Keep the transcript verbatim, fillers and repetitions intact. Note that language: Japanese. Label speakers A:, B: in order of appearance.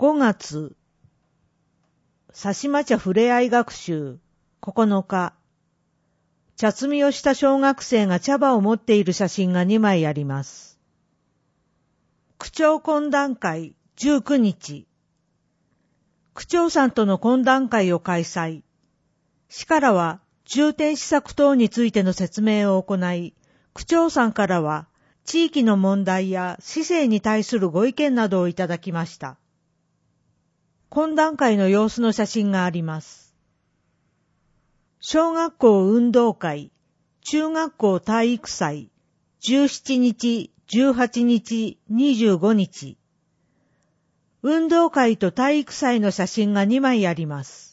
A: ごがつ、さしま茶ふれあい学習、ここのか。茶摘みをした小学生が茶葉を持っている写真がにまいあります。区長懇談会じゅうくにち。区長さんとの懇談会を開催。市からは重点施策等についての説明を行い、区長さんからは地域の問題や市政に対するご意見などをいただきました。懇談会の様子の写真があります。小学校運動会、中学校体育祭、じゅうしちにち、じゅうはちにち、にじゅうごにち。運動会と体育祭の写真がにまいあります。